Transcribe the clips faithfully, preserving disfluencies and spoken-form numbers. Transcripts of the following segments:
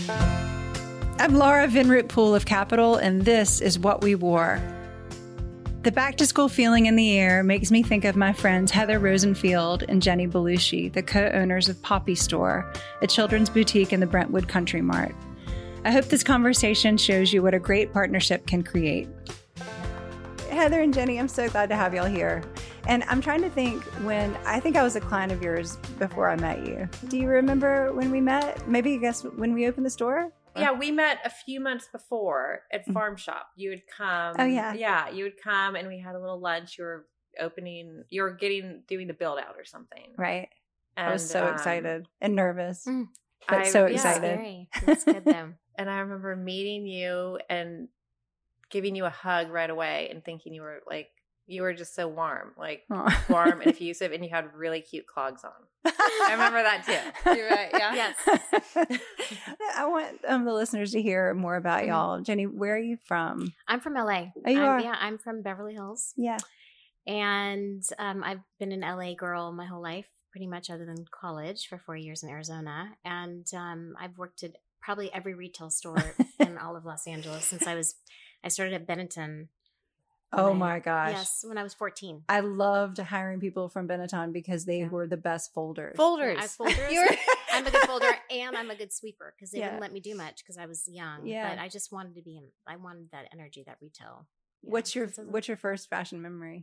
I'm Laura Vinroot Poole of Capital, and this is What We Wore. The back-to-school feeling in the air makes me think of my friends Heather Rosenfield and Jenny Belushi, the co-owners of Poppy Store, a children's boutique in the Brentwood Country Mart. I hope this conversation shows you what a great partnership can create. Heather and Jenny, I'm so glad to have y'all here. And I'm trying to think when, I think I was a client of yours before I met you. Do you remember when we met? Maybe, I guess, when we opened the store? Yeah, we met a few months before at Farm Shop. You would come. Oh, yeah. Yeah, you would come and we had a little lunch. You were opening, you were getting, doing the build out or something. Right. And, I was so um, excited and nervous, Mm. but I- so yeah. excited. Scary. That's good though. And I remember meeting you and giving you a hug right away and thinking you were like, you were just so warm, like Aw. warm and effusive, and you had really cute clogs on. I remember that too. You're right. Yeah. Yes. I want um, the listeners to hear more about Mhm. y'all. Jenny, where are you from? I'm from L A. Oh, you I'm, are? Yeah, I'm from Beverly Hills. Yeah. And um, I've been an L A girl my whole life, pretty much other than college for four years in Arizona. And um, I've worked at probably every retail store in all of Los Angeles since I was, I started at Benetton. Oh when I- my gosh. Yes, when I was fourteen. I loved hiring people from Benetton because they Yeah. were the best folders. Folders. I have folders. You were- I'm a good folder and I'm a good sweeper because they Yeah. wouldn't let me do much because I was young. Yeah. But I just wanted to be in, I wanted that energy, that retail. Yeah, What's your this isn't- What's your first fashion memory?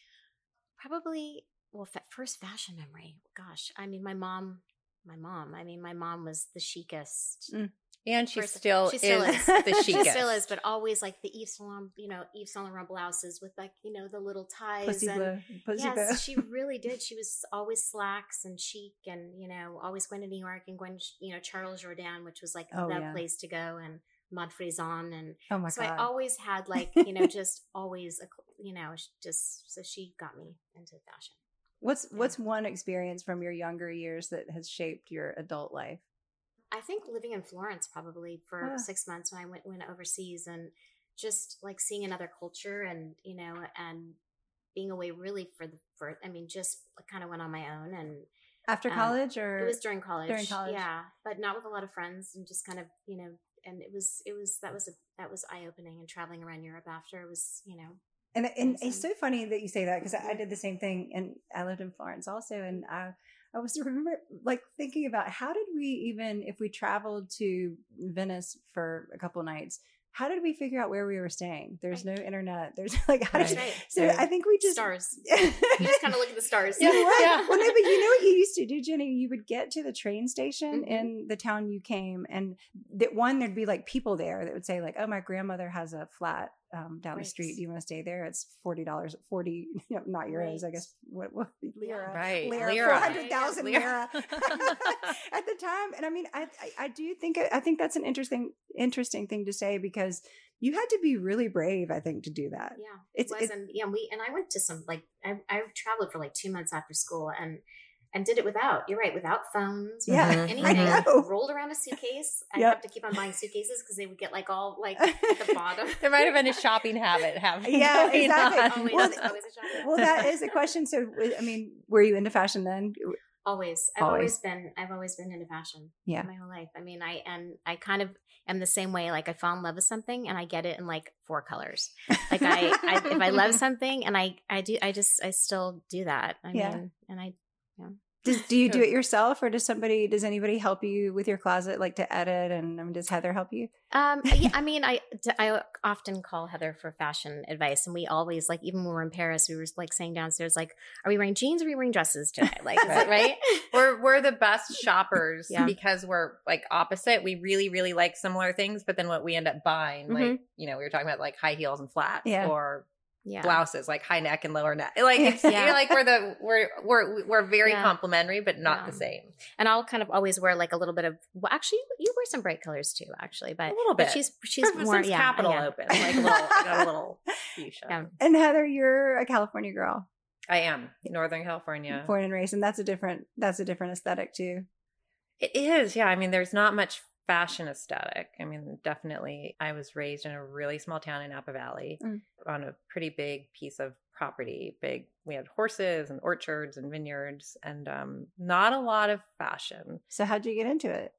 Probably, well, fa- first fashion memory. Gosh, I mean, my mom, my mom, I mean, my mom was the chicest. Mm. And she person. still She still is is. the She chicest. still is, but always like the Yves Saint Laurent, you know, Yves Saint Laurent blouses with like, you know, the little ties. Pussy and bow. Pussy bow. yes, she really did. She was always slacks and chic and, you know, always going to New York and going to, you know, Charles Jourdan, which was like Oh, the yeah. place to go, and Montfaucon. And Oh my so god. I always had like, you know, just always, a, you know, just, so she got me into fashion. What's Yeah. What's one experience from your younger years that has shaped your adult life? I think living in Florence probably for Yeah. six months when I went went overseas, and just like seeing another culture and, you know, and being away really for the, for, I mean, just kind of went on my own. And After Um, college, or it was during college, during college. yeah, but not with a lot of friends, and just kind of, you know, and it was, it was, that was a, that was eye opening, and traveling around Europe after was, you know, And and it's Awesome. so funny that you say that because I, I did the same thing, and I lived in Florence also, and I I was remember like thinking about how did we even if we traveled to Venice for a couple nights, how did we figure out where we were staying? There's no internet. There's like how did Right. you, Right. so I think we just stars. you You just kind of look at the stars. Yeah, right. Yeah. Well, no, but you know what you used to do, Jenny? You would get to the train station Mhm. in the town you came, and that one there'd be like people there that would say like, "Oh, my grandmother has a flat um, down the Right. street. Do you want to stay there? It's forty dollars, forty, you know, not euros, I Right. guess. What, what lira? Right. Lira, Lira. four hundred thousand Lira. lira at the time. And I mean, I, I, I do think I think that's an interesting, interesting thing to say because you had to be really brave, I think, to do that. Yeah, It's- it was, it- and yeah, we and I went to some like I, I traveled for like two months after school, and and did it without. You're right, without phones, Yeah, without Mhm. anything. I know. Rolled around a suitcase. I Yep. have to keep on buying suitcases because they would get like all like at the bottom. There might have been a shopping habit happening. Yeah, going exactly. on. always, Well, always a shopping. Well, that is a question. So, I mean, were you into fashion then? Always. I've Always. always. been I've always been into fashion. Yeah. My whole life. I mean, I and I kind of am the same way. Like I fall in love with something and I get it in like four colors. Like I, I if I love something and I I do I just I still do that. I Yeah. mean, and I Does, do you do it yourself, or does somebody? Does anybody help you with your closet, like to edit? And I mean, does Heather help you? um yeah, I mean I I often call Heather for fashion advice, and we always like even when we were in Paris we were like saying downstairs like, are we wearing jeans or are we wearing dresses today? Like is it right? We're we're the best shoppers Yeah. because we're like opposite. We really really like similar things, but then what we end up buying, like Mhm. you know, we were talking about like high heels and flats, Yeah. or Yeah. blouses, like high neck and lower neck. Like it's Yeah. you're like we're the we're we're we're very Yeah. complementary, but not Yeah. the same. And I'll kind of always wear like a little bit of well, actually you wear some bright colors too, actually, but A little but bit. she's she's Since more yeah, Capital yeah. open, like a little, I got a little fuchsia. Yeah. And Heather, you're a California girl, I am Northern California. born and raised, and that's a different that's a different aesthetic too. It is, yeah. I mean, there's not much fashion aesthetic. I mean, definitely, I was raised in a really small town in Napa Valley Mm. on a pretty big piece of property. Big, we had horses and orchards and vineyards, and um, not a lot of fashion. So, how'd you get into it?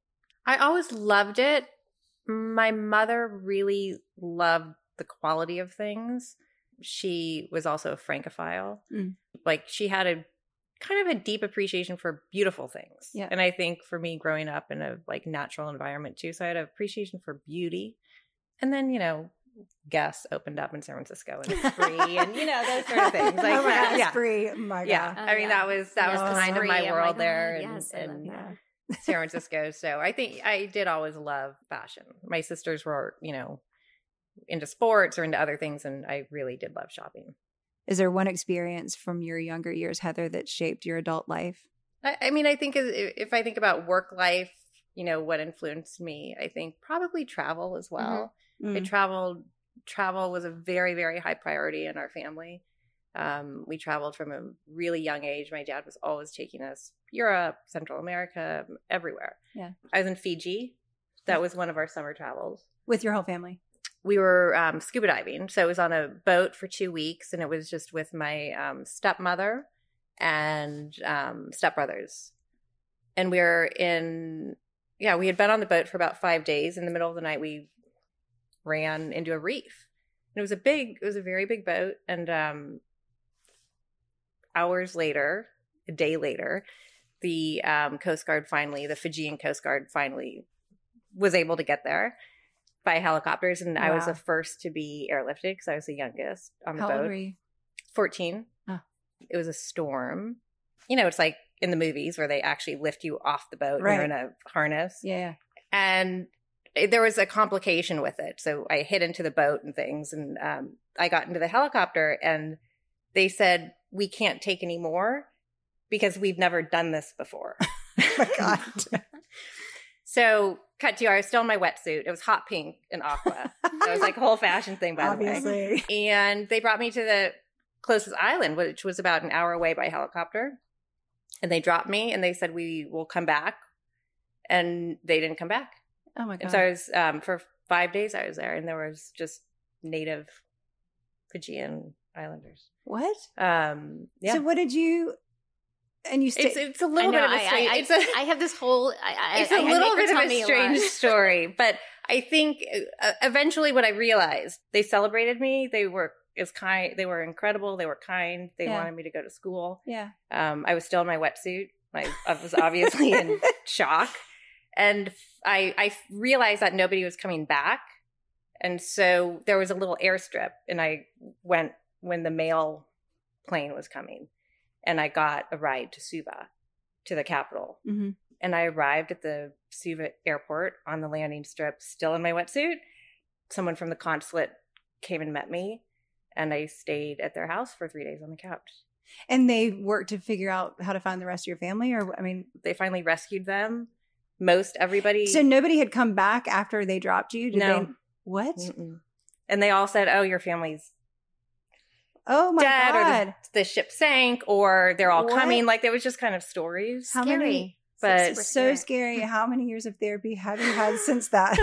I always loved it. My mother really loved the quality of things. She was also a Francophile. Mm. Like she had a kind of a deep appreciation for beautiful things. Yeah. And I think for me growing up in a like natural environment too, so I had an appreciation for beauty. And then, you know, Guess opened up in San Francisco and it's free and, you know, those sort of things. Like, oh my God, yeah. Spree. Oh my God. Yeah. Oh, I mean, yeah. that was, that yes, was kind of my world oh there. God. And, Yes, and yeah. San Francisco. So I think I did always love fashion. My sisters were, you know, into sports or into other things. And I really did love shopping. Is there one experience from your younger years, Heather, that shaped your adult life? I, I mean, I think if I think about work life, you know, what influenced me, I think probably travel as well. Mm-hmm. I traveled, travel was a very, very high priority in our family. Um, we traveled from a really young age. My dad was always taking us Europe, Central America, everywhere. Yeah. I was in Fiji. That was one of our summer travels. With your whole family? We were um, scuba diving. So it was on a boat for two weeks and it was just with my um, stepmother and um, stepbrothers. And we were in, yeah, we had been on the boat for about five days. In the middle of the night, we ran into a reef. And it was a big, it was a very big boat. And um, hours later, a day later, the um, Coast Guard finally, the Fijian Coast Guard finally was able to get there by helicopters. And wow. I was the first to be airlifted because I was the youngest on the How boat. How old were you? fourteen. Oh. It was a storm. You know, it's like in the movies where they actually lift you off the boat right. and you're in a harness. Yeah. And there was a complication with it. So I hit into the boat and things. And um, I got into the helicopter and they said, we can't take any more because we've never done this before. Oh my God. So cut to, I was still in my wetsuit. It was hot pink and aqua. It was like a whole fashion thing, by Obviously. the way. And they brought me to the closest island, which was about an hour away by helicopter. And they dropped me and they said, we will come back. And they didn't come back. Oh my God. And so I was, um, for five days I was there and there was just native Fijian islanders. What? Um, yeah. So what did you, and you stayed? It's, it's a little know, bit of a I, strange, I, it's a, I have this whole, I, it's I, a I little bit of tell a me strange lot. story, but I think uh, eventually what I realized, they celebrated me. They were as kind, they were incredible. They were kind. They Yeah. wanted me to go to school. Yeah. Um, I was still in my wetsuit. I, I was obviously in shock. And I, I realized that nobody was coming back. And so there was a little airstrip and I went when the mail plane was coming and I got a ride to Suva, to the capital. Mm-hmm. And I arrived at the Suva airport on the landing strip, still in my wetsuit. Someone from the consulate came and met me and I stayed at their house for three days on the couch. And they worked to figure out how to find the rest of your family? Or, I mean, they finally rescued them. Most everybody. So nobody had come back after they dropped you? Did no. They, what? Mm-mm. And they all said, oh, your family's oh my dead, God. or the, the ship sank, or they're all What? coming. Like, there was just kind of stories. How Scary. many? But So scary. scary. How many years of therapy have you had since that?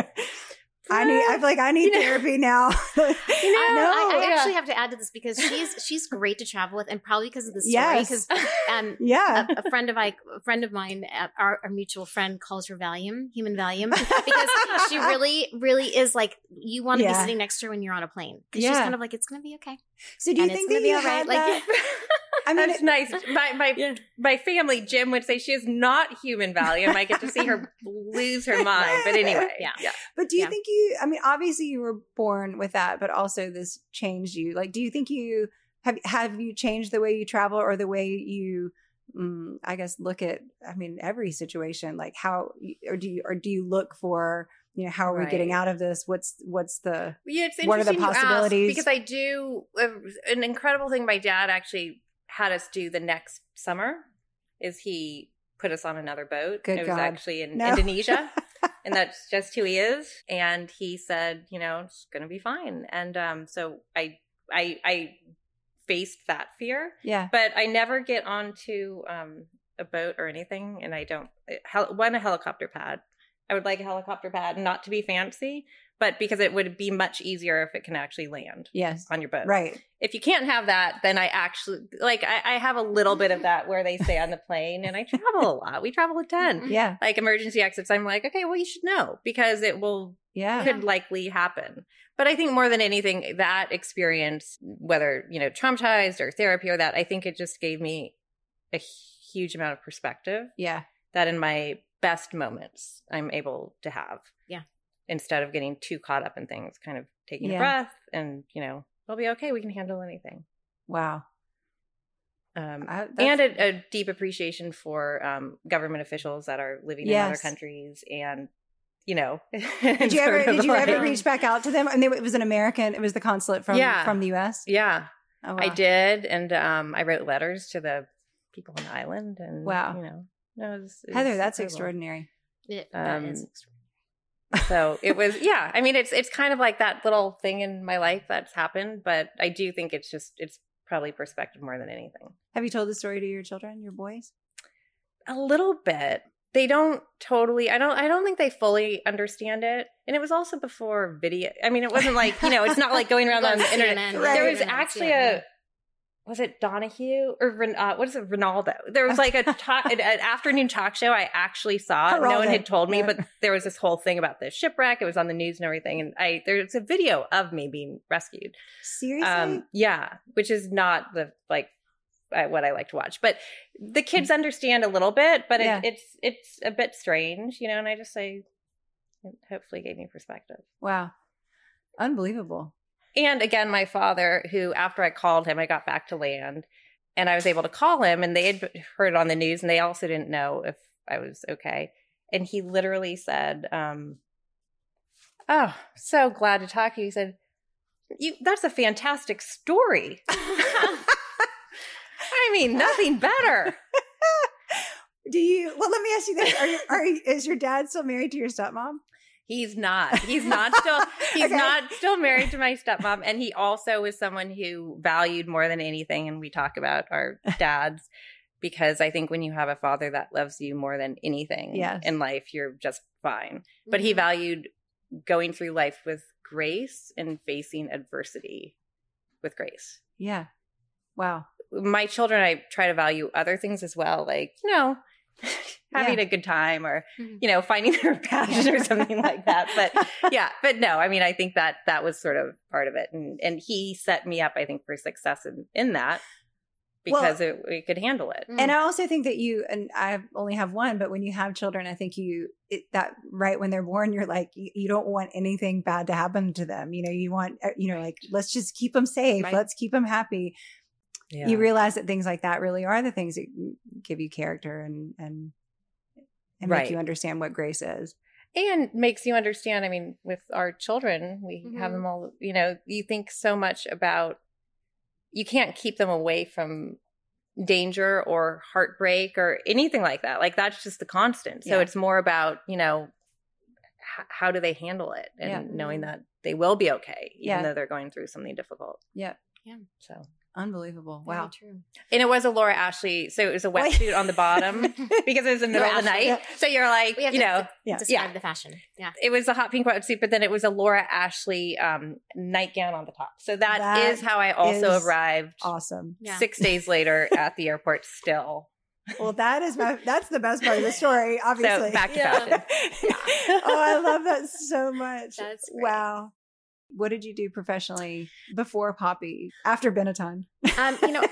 I need. I feel like I need You know- therapy now. You know, I, I yeah. actually have to add to this because she's she's great to travel with, and probably because of the story. Yes. Because um, Yeah. a, a friend of I, a friend of mine, uh, our, our mutual friend, calls her Valium, human Valium, because she really, really is like you want to Yeah. be sitting next to her when you're on a plane. 'Cause Yeah. she's kind of like, it's going to be okay. So do you and think it's that gonna be you all right. had Like- that? I mean, That's it- nice. My my Yeah. my family, Jim, would say she is not human Valium. I get to see her lose her mind. But anyway, Yeah. yeah. But do you Yeah. think you, I mean, obviously you were born with that, but also this changed you. Like, do you think you have, have you changed the way you travel or the way you, mm, I guess, look at, I mean, every situation, like how, or do you, or do you look for, you know, how are we getting Right. out of this? What's, what's the, Yeah, it's What are the interesting you ask, possibilities? because I do uh, an incredible thing. My dad actually had us do the next summer. Is he put us on another boat? Good it was God. actually in No. Indonesia, and that's just who he is. And he said, you know, it's going to be fine. And um, so I, I, I faced that fear, yeah. but I never get onto um, a boat or anything, and I don't. Hel- one a helicopter pad. I would like a helicopter pad, not to be fancy, but because it would be much easier if it can actually land Yes. on your boat. Right. If you can't have that, then I actually, like, I, I have a little bit of that where they stay on the plane, and I travel a lot. We travel a ton. Yeah. Like emergency exits, I'm like, okay, well, you should know because it will, Yeah. could likely happen. But I think more than anything, that experience, whether, you know, traumatized or therapy or that, I think it just gave me a huge amount of perspective Yeah. that in my best moments, I'm able to have. Yeah. Instead of getting too caught up in things, kind of taking Yeah. a breath and, you know, we'll be okay. We can handle anything. Wow. Um, I- that's- and a, a deep appreciation for um, government officials that are living in other Yes. countries, and you know. Did you ever? sort of Did you ever like- reach back out to them? I mean, it was an American. It was the consulate from Yeah. from the U S. Yeah, Oh, wow. I did, and um, I wrote letters to the people on the island, and Wow. you know, no, it was, it Heather, was that's incredible. extraordinary. It, that Um, is extraordinary. So it was, yeah. I mean, it's it's kind of like that little thing in my life that's happened, but I do think it's just it's probably perspective more than anything. Have you told the story to your children, your boys? A little bit. They don't totally. I don't. I don't think they fully understand it. And it was also before video. I mean, it wasn't like, you know. It's not like going around on the internet. C N N, Right. There was C N N, actually C N N. a. Was it Donahue or Ren- uh, what is it? Ronaldo. There was like a talk, an, an afternoon talk show. I actually saw it. No one Geraldo. had told me, Yeah. but there was this whole thing about the shipwreck. It was on the news and everything. And I there's a video of me being rescued. Seriously? Um, yeah, which is not the like uh, what I like to watch. But the kids understand a little bit, but it, Yeah. it's it's a bit strange, you know. And I just say, it hopefully gave me perspective. Wow. Unbelievable. And again, my father, who after I called him, I got back to land, and I was able to call him, and they had heard it on the news, and they also didn't know if I was okay. And he literally said, um, "Oh, so glad to talk to you." He said, "You, that's a fantastic story." I mean, nothing better. Do you? Well, let me ask you this: Are you? Are you, is your dad still married to your stepmom? He's not. He's not still. He's Okay. not still married to my stepmom, and he also was someone who valued more than anything. And we talk about our dads because I think when you have a father that loves you more than anything Yes. in life, you're just fine. But he Mhm. valued going through life with grace and facing adversity with grace. Yeah. Wow. My children, I try to value other things as well, like, you know, having Yeah. a good time or, Mhm. you know, finding their passion or something like that. But yeah, but no, I mean, I think that that was sort of part of it. And and he set me up, I think, for success in, in that because it, we could handle it. Mm. And I also think that you, and I only have one, but when you have children, I think you, it, that right when they're born, you're like, you, you don't want anything bad to happen to them. You know, you want, uh, you know, like, let's just keep them safe. Right. Let's keep them happy. Yeah. You realize that things like that really are the things that give you character and, and, and make Right. you understand what grace is. And makes you understand, I mean, with our children, we have Mhm. them all, you know, you think so much about, you can't keep them away from danger or heartbreak or anything like that. Like that's just the constant. So Yeah. it's more about, you know, h- how do they handle it and Yeah. knowing that they will be okay, even Yeah. though they're going through something difficult. Yeah. Yeah. So, Unbelievable. Very Wow. true. and it was a Laura Ashley. So it was a wetsuit on the bottom because it was the middle of the night. Ashley. So you're like, We have you to know, Yeah. describe Yeah. the fashion. Yeah. it was a hot pink wetsuit, but then it was a Laura Ashley um, nightgown on the top. So that, That is how I also is arrived Awesome. Yeah. six days later at the airport still. Well, that is my, that's the best part of the story, obviously. So back to Yeah. fashion. Oh, I love that so much. That's great. Wow. What did you do professionally before Poppy, after Benetton? Um, you know,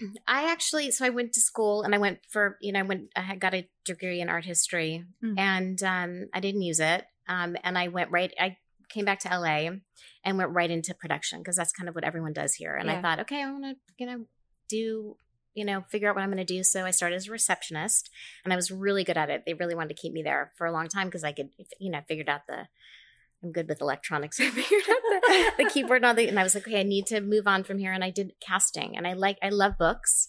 I actually, so I went to school and I went for, you know, I went, I had got a degree in art history Mm. and um, I didn't use it. Um, and I went right, I came back to L A and went right into production because that's kind of what everyone does here. And Yeah. I thought, okay, I want to, you know, do, you know, figure out what I'm going to do. So I started as a receptionist and I was really good at it. They really wanted to keep me there for a long time because I could, you know, figured out the, I'm good with electronics. I figured out the, the keyboard and all the, and I was like, okay, I need to move on from here. And I did casting, and I like, I love books,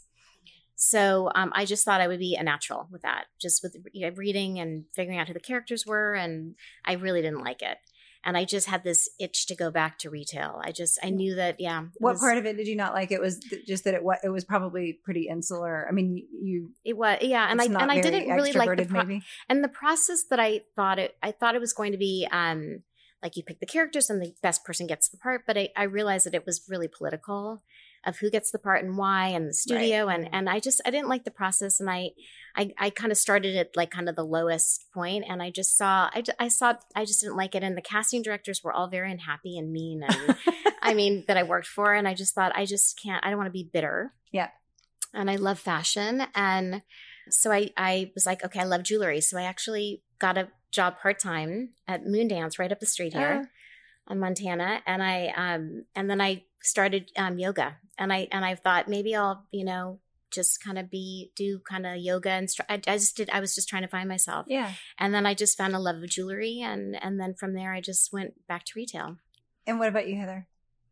so um, I just thought I would be a natural with that, just with you know, reading and figuring out who the characters were, and I really didn't like it, and I just had this itch to go back to retail. I just, I knew that, yeah. it What was- part of it did you not like? It was th- just that it was, it was probably pretty insular. I mean, you, It was, yeah, and I it's not and I very didn't really like the extroverted, pro- maybe. and the process that I thought it, I thought it was going to be. um like you pick the characters and the best person gets the part. But I, I realized that it was really political of who gets the part and why, and the studio. Right. And, and I just, I didn't like the process. And I, I, I kind of started at like kind of the lowest point, and I just saw, I, I saw, I just didn't like it. And the casting directors were all very unhappy and mean. And I mean, that I worked for. And I just thought, I just can't, I don't want to be bitter. Yeah. And I love fashion. And so I, I was like, okay, I love jewelry. So I actually got a job part-time at Moondance right up the street here oh. in Montana. And I, um, and then I started um, yoga, and I, and I thought maybe I'll, you know, just kind of be, do kind of yoga. And I, I just did, I was just trying to find myself. Yeah. And then I just found a love of jewelry. And, and then from there, I just went back to retail. And what about you, Heather?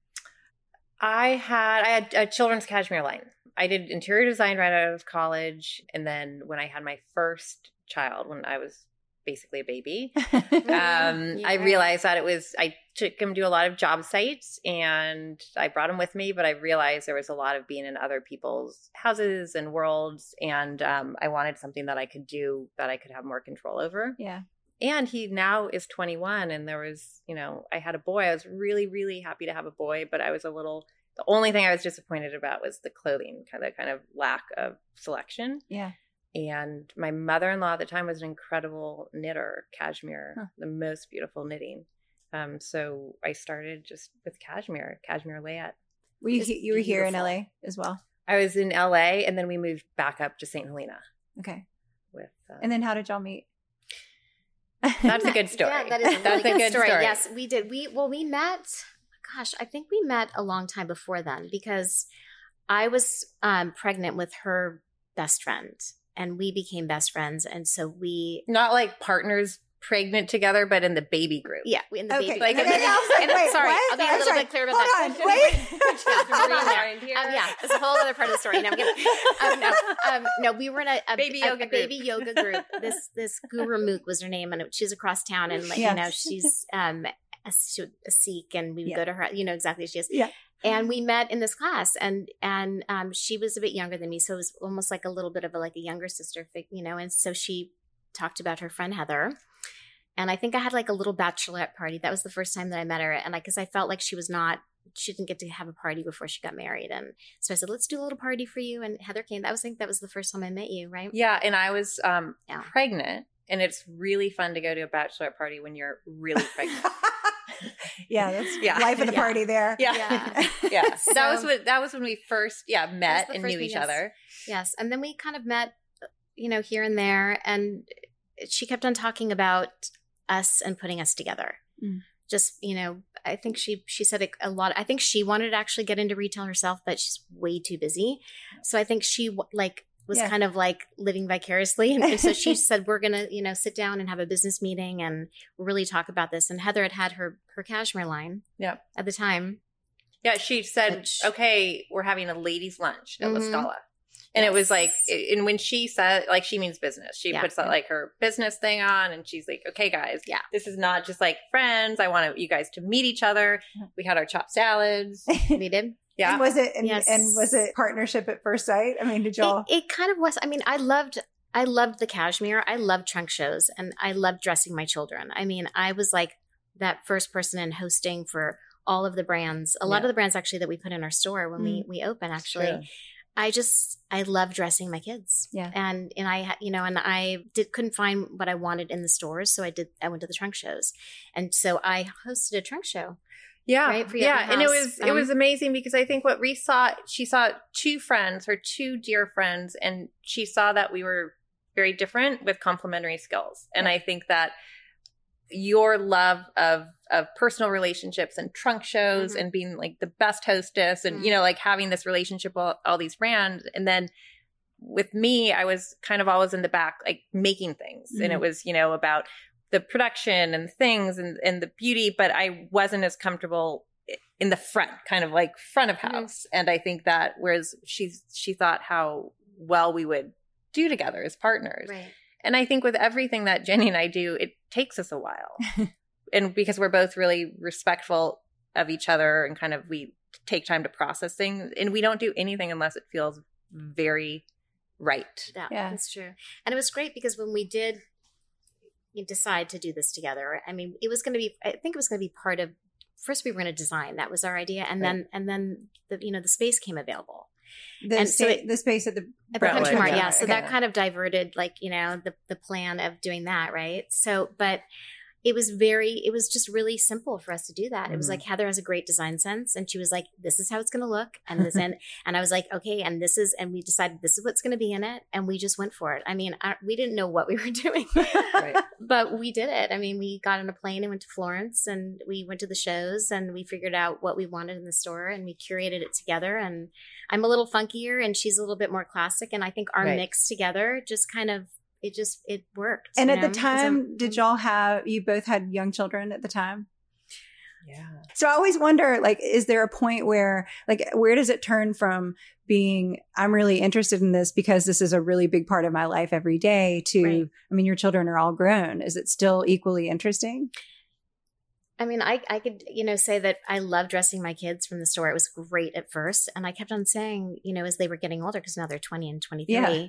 I had, I had a children's cashmere line. I did interior design right out of college. And then when I had my first child, when I was basically a baby, um, yeah. I realized that it was, I took him to a lot of job sites and I brought him with me, but I realized there was a lot of being in other people's houses and worlds. And um, I wanted something that I could do that I could have more control over. Yeah. And he now is twenty-one, and there was, you know, I had a boy. I was really, really happy to have a boy, but I was a little, the only thing I was disappointed about was the clothing, kind of, kind of lack of selection. Yeah. And my mother-in-law at the time was an incredible knitter, cashmere, huh. the most beautiful knitting. Um, so I started just with cashmere, cashmere layette. Were you, you were here in L A as well? I was in L A, and then we moved back up to Saint Helena. Okay. With um, and then how did y'all meet? That's a good story. Yeah, that is a really That's good, a good story. story. Yes, we did. We well, we met. Gosh, I think we met a long time before then, because I was um, pregnant with her best friend, and we became best friends. And so we not like partners pregnant together, but in the baby group. Yeah, in the okay. baby like, group. And then, and then, wait, sorry, what? I'll be I'm a little sorry. bit clear about Hold that. On, wait. um, yeah, it's a whole other part of the story. No, I'm kidding. Um, no, um, no, we were in a, a baby a, yoga a group. baby yoga group. This this Guru Mook was her name, and it, she's across town, and like, yes. you know, she's um a, a Sikh, and we would yeah. go to her. You know exactly who she is. Yeah. And we met in this class, and and um, she was a bit younger than me, so it was almost like a little bit of a, like a younger sister, you know. And so she talked about her friend Heather, and I think I had like a little bachelorette party. That was the first time that I met her, and like, because I felt like she was not, she didn't get to have a party before she got married, and so I said, let's do a little party for you. And Heather came. That was I think that was the first time I met you, right? Yeah, and I was um, yeah. pregnant, and it's really fun to go to a bachelorette party when you're really pregnant. Yeah, that's yeah. life of the yeah. party there. Yeah, yeah. yeah. So that was what that was when we first yeah met and knew thing, each yes. other. Yes, and then we kind of met, you know, here and there, and she kept on talking about us and putting us together. Mm. Just, you know, I think she she said a lot. I think she wanted to actually get into retail herself, but she's way too busy. So I think she like. was yeah. kind of like living vicariously. And, and so she said, we're going to, you know, sit down and have a business meeting and really talk about this. And Heather had had her, her cashmere line yeah. at the time. Yeah. She said, Which, okay, we're having a ladies lunch at mm-hmm. La Scala. And yes. it was like, and when she said, like, she means business. She yeah. puts that, like, her business thing on, and she's like, okay, guys, yeah, this is not just like friends. I want you guys to meet each other. We had our chopped salads. We did. Yeah. And was it, and, yes. and was it partnership at first sight? I mean, did y'all? It, it kind of was. I mean, I loved, I loved the cashmere. I loved trunk shows, and I loved dressing my children. I mean, I was like that first person in hosting for all of the brands, a lot yeah. of the brands actually that we put in our store when mm. we, we open actually. True. I just, I love dressing my kids. Yeah. And, and I, you know, and I did, couldn't find what I wanted in the stores. So I did, I went to the trunk shows. And so I hosted a trunk show. Yeah. Right, for yeah. And it was, um, it was amazing because I think what Reese saw, she saw two friends, her two dear friends, and she saw that we were very different with complementary skills. And I think that your love of of personal relationships and trunk shows mm-hmm. and being like the best hostess and, mm-hmm. you know, like having this relationship with all these brands. And then with me, I was kind of always in the back, like making things. Mm-hmm. And it was, you know, about the production and things and, and the beauty, but I wasn't as comfortable in the front, kind of like front of house. Mm-hmm. And I think that whereas she's, she thought how well we would do together as partners. Right. And I think with everything that Jenny and I do, it takes us a while. And because we're both really respectful of each other and kind of we take time to process things. And we don't do anything unless it feels very right. Yeah, yeah. that's true. And it was great because when we did decide to do this together. I mean, it was going to be, I think it was going to be part of, first we were going to design. That was our idea. And right. then, and then the, you know, the space came available. The, and sta- so it, the space at the, at the Country Mart. Yeah. Yeah. So okay. that kind of diverted, like, you know, the, the plan of doing that. Right. So, but it was very, it was just really simple for us to do that. Mm-hmm. It was like, Heather has a great design sense. And she was like, this is how it's going to look. And this, and, and I was like, okay. And this is, and we decided this is what's going to be in it. And we just went for it. I mean, I, we didn't know what we were doing, right. but we did it. I mean, we got on a plane and went to Florence and we went to the shows and we figured out what we wanted in the store and we curated it together. And I'm a little funkier and she's a little bit more classic. And I think our right. mix together just kind of, it just, it worked. And at know? the time, did y'all have, you both had young children at the time? Yeah. So I always wonder, like, is there a point where, like, where does it turn from being, I'm really interested in this because this is a really big part of my life every day to, right. I mean, your children are all grown. Is it still equally interesting? I mean, I, I could, you know, say that I love dressing my kids from the store. It was great at first. And I kept on saying, you know, as they were getting older, because now they're twenty and twenty-three, yeah.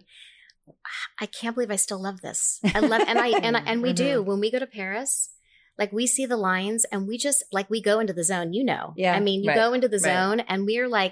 I can't believe I still love this. I love, and I, and I, and we mm-hmm. do, when we go to Paris, like we see the lines and we just, like we go into the zone, you know, yeah, I mean, you right. go into the right. zone and we're like,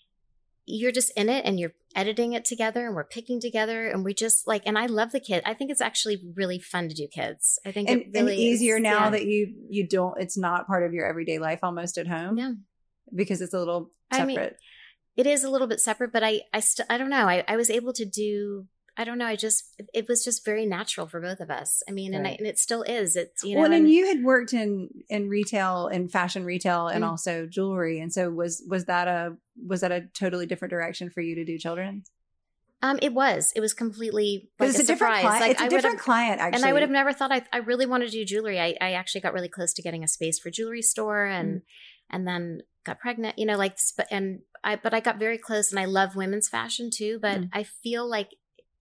you're just in it and you're editing it together and we're picking together and we just like, and I love the kid. I think it's actually really fun to do kids. I think and, it really and easier is, now yeah. that you, you don't, it's not part of your everyday life almost at home. Yeah. Because it's a little separate. I mean, it is a little bit separate, but I, I still, I don't know. I, I was able to do, I don't know. I just, it was just very natural for both of us. I mean, right. and, I, and it still is. It's, you know. Well, and, and you had worked in, in retail and fashion retail and mm-hmm. also jewelry. And so was, was that a, was that a totally different direction for you to do children's? Um, it was, it was completely like it's a, a different surprise. client. Like, it's a I different client, actually. And I would have never thought I, I really wanted to do jewelry. I, I actually got really close to getting a space for jewelry store and, mm. and then got pregnant, you know, like, and I, but I got very close and I love women's fashion too. But mm. I feel like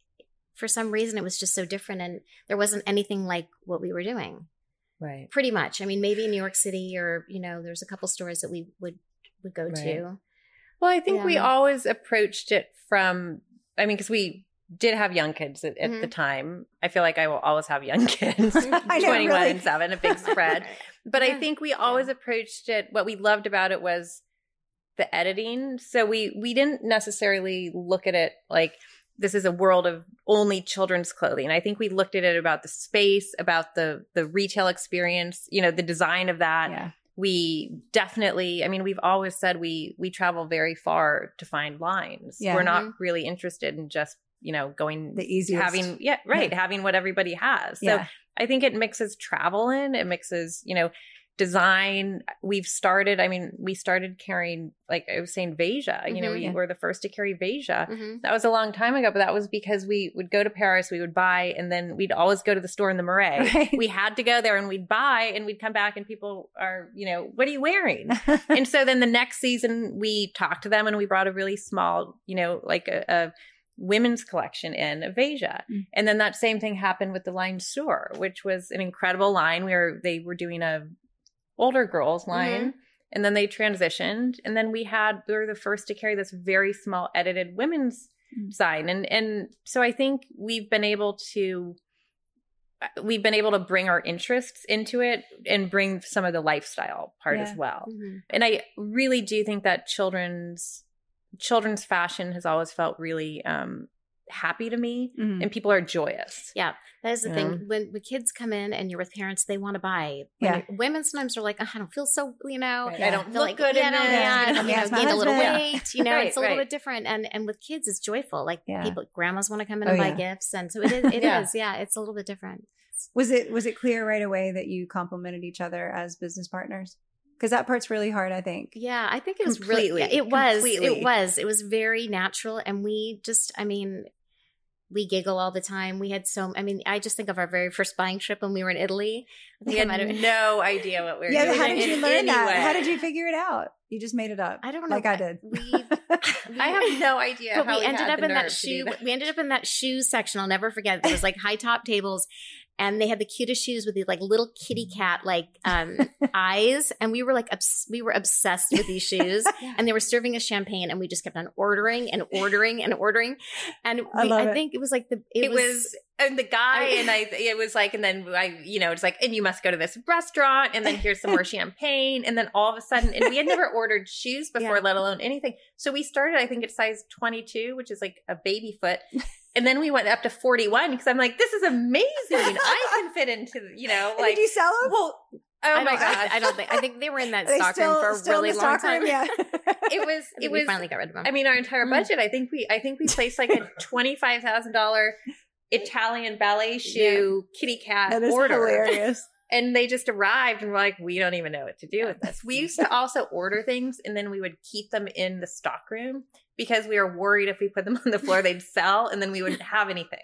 for some reason it was just so different and there wasn't anything like what we were doing. Right. Pretty much. I mean, maybe in New York City or, you know, there's a couple stores that we would, would go right. to. Well, I think yeah. we always approached it from, I mean, because we did have young kids at, at mm-hmm. the time. I feel like I will always have young kids. I know, twenty-one really. and seven, a big spread. But yeah. I think we always yeah. approached it, what we loved about it was the editing. So we, we didn't necessarily look at it like this is a world of only children's clothing. I think we looked at it about the space, about the the retail experience, you know, the design of that. Yeah. We definitely, I mean, we've always said we we travel very far to find lines. Yeah. We're Mm-hmm. not really interested in just, you know, going the easiest. having, yeah, right, Yeah. having what everybody has. So Yeah. I think it mixes travel in, it mixes, you know, design. We've started, I mean, we started carrying, like I was saying, Veja. You know, Mhm. we were the first to carry Veja. Mm-hmm. That was a long time ago, but that was because we would go to Paris, we would buy, and then we'd always go to the store in the Marais. Right. We had to go there and we'd buy and we'd come back and people are, you know, what are you wearing? And so then the next season we talked to them and we brought a really small, you know, like a, a women's collection in of Veja. Mm. And then that same thing happened with the line Sur, which was an incredible line where they were doing a older girls line. Mm-hmm. And then they transitioned. And then we had, we were the first to carry this very small edited women's Mm. sign. And, and so I think we've been able to, we've been able to bring our interests into it and bring some of the lifestyle part Yeah. as well. Mm-hmm. And I really do think that children's, children's fashion has always felt really um, happy to me, Mhm. and people are joyous. Yeah, that is the You thing. know? When when kids come in and you're with parents, they want to buy. When Yeah. women sometimes are like, oh, I don't feel so, you know, Right. Yeah. I don't feel look like, good yeah, in no, it. yeah, you know, Yes, my gained a little husband. weight. You know, Right, it's a little right. bit different. And and with kids, it's joyful. Like Yeah. people, grandmas want to come in Oh, and buy yeah. gifts, and so it is. It Yeah. is. Yeah, it's a little bit different. Was it, was it clear right away that you complemented each other as business partners? Because that part's really hard, I think. Yeah, I think it was Completely. really. Yeah, it was. Completely. It was. It was very natural, and we just. I mean. We giggle all the time. We had so, I mean, I just think of our very first buying trip when we were in Italy. I think We I had might have, no idea what we were Yeah, doing. how did you in learn any that? way. How did you figure it out? You just made it up. I don't know. Like I did. We, I have no idea but how we ended had up the in that nerve to do shoe. that. We ended up in that shoe section. I'll never forget. There was like high top tables, and they had the cutest shoes with these like little kitty cat like um, eyes, and we were like obs- we were obsessed with these shoes. Yeah. And they were serving us champagne, and we just kept on ordering and ordering and ordering. And I we, love I it. think it was like the it, It was, was and the guy I- and I, it was like, and then I, you know, it's like, and you must go to this restaurant, and then here's some more champagne, and then all of a sudden, and we had never ordered shoes before, Yeah. let alone anything. So we started, I think, at size twenty-two, which is like a baby foot. And then we went up to forty-one because I'm like, this is amazing. I can fit into, you know, And like, did you sell them? well, oh I my don't- gosh. I, I don't think. I think they were in that Are they stock room for a still in really the long stock room? time. Yeah. It was, I think it we was, finally got rid of them. I mean, our entire Mm. budget, I think we, I think we placed like a twenty-five thousand dollars Italian ballet shoe kitty cat That is order. hilarious. And they just arrived and were like, we don't even know what to do with this. We used to also order things and then we would keep them in the stock room because we were worried if we put them on the floor, they'd sell and then we wouldn't have anything.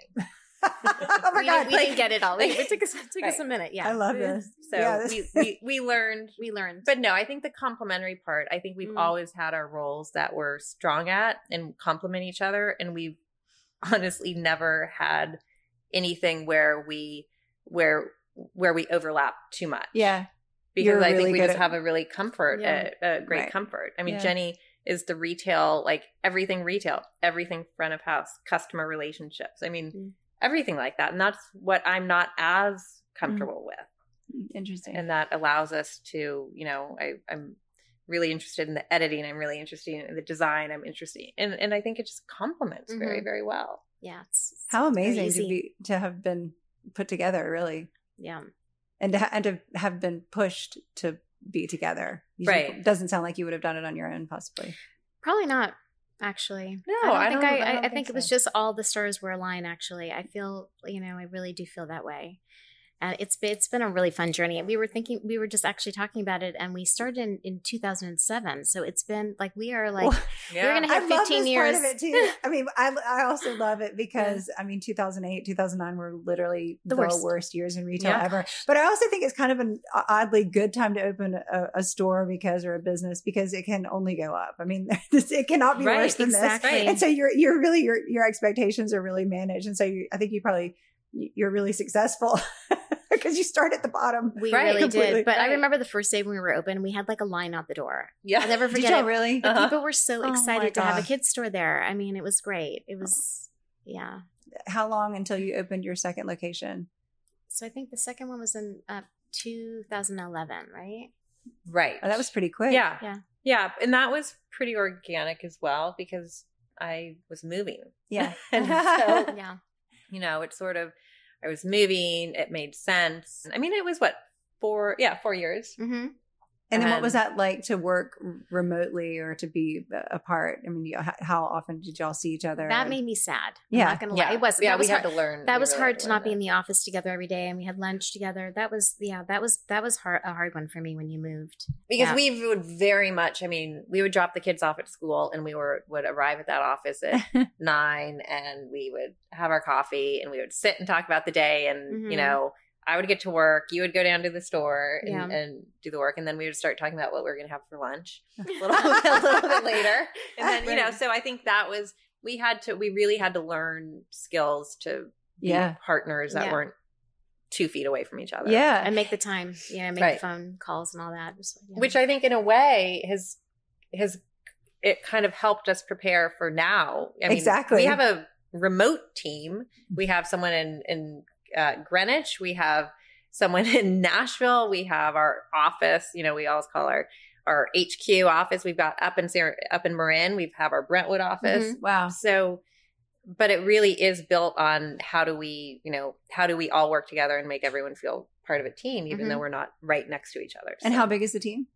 Oh my we, God. we like- didn't get it all. like- it took us it took us Right. a minute. Yeah, I love this. So Yeah, this- we, we, we learned. we learned. But no, I think the complementary part, I think we've Mm. always had our roles that we're strong at and complement each other. And we've honestly never had anything where we, where, where we overlap too much. Yeah. Because You're I really think we good just at- have a really comfort, Yeah. a, a great Right. comfort. I mean, Yeah. Jenny is the retail, like everything retail, everything front of house, customer relationships. I mean, Mm. everything like that. And that's what I'm not as comfortable Mm. with. Interesting. And that allows us to, you know, I, I'm really interested in the editing. I'm really interested in the design. I'm interested. And, and I think it just complements very, Mhm. very well. yeah, it's, it's How very amazing to easy. be to have been put together, really, Yeah, and to ha- and to have been pushed to be together. You Right. Doesn't sound like you would have done it on your own, possibly. probably not. Actually, No, I don't I think don't- I. I don't I, I think think it was so. just all the stars were aligned. Actually, I feel you know I really do feel that way. And it's been, it's been a really fun journey. And we were thinking, we were just actually talking about it, and we started in, in two thousand seven. So it's been like we are like Well, Yeah. gonna I have love fifteen this years. part of it too. I mean, I I also love it because I mean, two thousand eight, two thousand nine were literally The the, worst. worst. years in retail Yeah. ever. But I also think it's kind of an oddly good time to open a, a store because or a business because it can only go up. I mean, it cannot be Right, worse than exactly. this. And so you're you're really your your expectations are really managed, and so you, I think you probably you're really successful because you start at the bottom. we Right, really completely. did. But I Right. remember the first day when we were open, we had like a line out the door. Yeah. I'll never Did forget y'all it. really? The Uh-huh. people were so Oh my excited to have a gosh. kids store there. I mean, it was great. It was, yeah. How long until you opened your second location? So I think the second one was in uh, two thousand eleven, right? Right. Oh, that was pretty quick. Yeah. Yeah. Yeah. And that was pretty organic as well because I was moving. Yeah. And so, Yeah. you know, it's sort of, I was moving. It made sense. I mean, it was what, four, yeah, four years. Mm-hmm. And then what And- was that like to work r- remotely or to be uh, apart? I mean, you, h- how often did y'all see each other? That made me sad. Yeah. I'm not gonna lie. It was. Yeah, that was we had hard. to learn. That we was really hard had to learn not be that. in the office together every day, and we had lunch together. That was, yeah, that was that was hard, a hard one for me when you moved. Because Yeah. we would very much, I mean, we would drop the kids off at school and we were would arrive at that office at nine and we would have our coffee and we would sit and talk about the day and, you Mhm. know, I would get to work, you would go down to the store and, Yeah. and do the work, and then we would start talking about what we were going to have for lunch a little, a little bit later. And then, you know, Right. so I think that was, we had to, we really had to learn skills to be Yeah. partners that Yeah. weren't two feet away from each other. Yeah. and make the time, you know, make Right. the phone calls and all that. It was- yeah. Which I think in a way has has it kind of helped us prepare for now. I mean, Exactly. we have a remote team. We have someone in in uh, Greenwich. We have someone in Nashville. We have our office. You know, we always call our our H Q office. We've got up in Sarah, up in Marin. We have our Brentwood office. Mhm. Wow. So, but it really is built on how do we, you know, how do we all work together and make everyone feel part of a team, even Mhm. though we're not right next to each other. And So- how big is the team?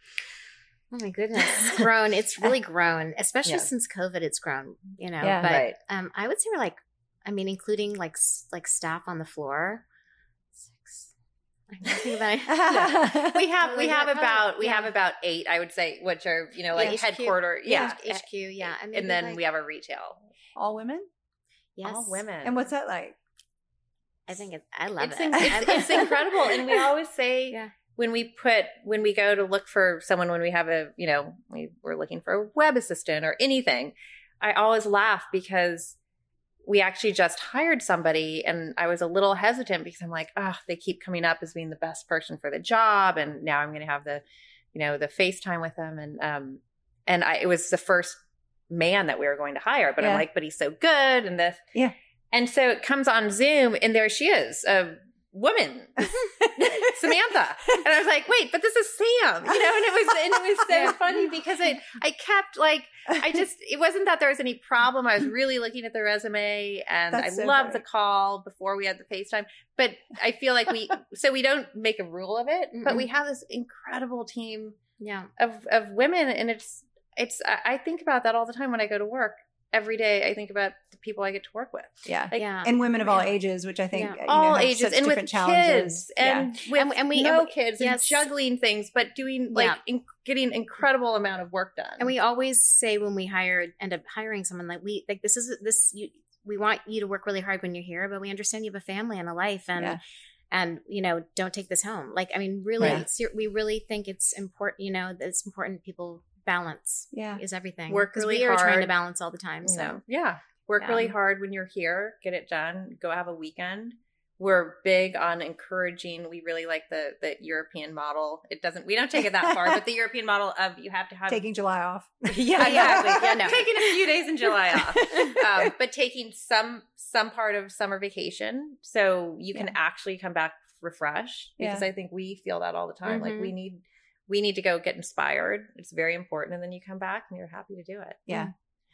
Oh my goodness, it's grown. It's really grown, especially Yeah. since COVID. It's grown, you know. Yeah. But Right. um, I would say we're like, I mean, including like s- like staff on the floor. Six. I can think about it. we have we Yeah, have probably- about we yeah. have about eight, I would say, which are, you know, like Yeah, H Q. headquarter. Yeah. H Q. Yeah, I mean, And then like, we have a retail. All women? yes, All women. And what's that like? I think it's. I love it's, it. in- it's, it's incredible. And we always say Yeah. when we put when we go to look for someone, when we have a, you know, we, we're looking for a web assistant or anything, I always laugh because we actually just hired somebody and I was a little hesitant because I'm like, oh, they keep coming up as being the best person for the job. And now I'm going to have the, you know, the FaceTime with them. And, um, and I, it was the first man that we were going to hire, but Yeah. I'm like, but he's so good. And this, Yeah. And so it comes on Zoom and there she is, a woman, Samantha. And I was like, wait, but this is Sam, you know, and it was, and it was so funny because I, I kept like, I just, it wasn't that there was any problem. I was really looking at the resume and That's I so loved funny. the call before we had the FaceTime, but I feel like we, so we don't make a rule of it, but we have this incredible team Yeah. of, of women. And it's, it's, I I think about that all the time when I go to work. Every day I think about the people I get to work with. Yeah. Like, Yeah. And women of all Yeah. ages, which I think Yeah. you know, all have ages such and with different challenges. kids and with And- and we- no and we- kids yes. and juggling things, but doing like Yeah. in, getting incredible amount of work done. And we always say when we hire, end up hiring someone, like we, like this is this, you, we want you to work really hard when you're here, but we understand you have a family and a life, and Yeah. and you know, don't take this home. Like, I mean, really, Right. it's, we really think it's important. You know, that it's important people balance Yeah. is everything. Work 'Cause really we are trying to hard. balance all the time. So So yeah, work Yeah. really hard when you're here, get it done, go have a weekend. We're big on encouraging. We really like the the European model. It doesn't, we don't take it that far, but the European model of you have to have Taking July off. yeah, exactly. Yeah, no. Taking a few days in July off, um, but taking some some part of summer vacation so you can Yeah. actually come back refreshed. Because Yeah. I think we feel that all the time. Like Mhm. we need we need to go get inspired. It's very important, and then you come back and you're happy to do it. Yeah.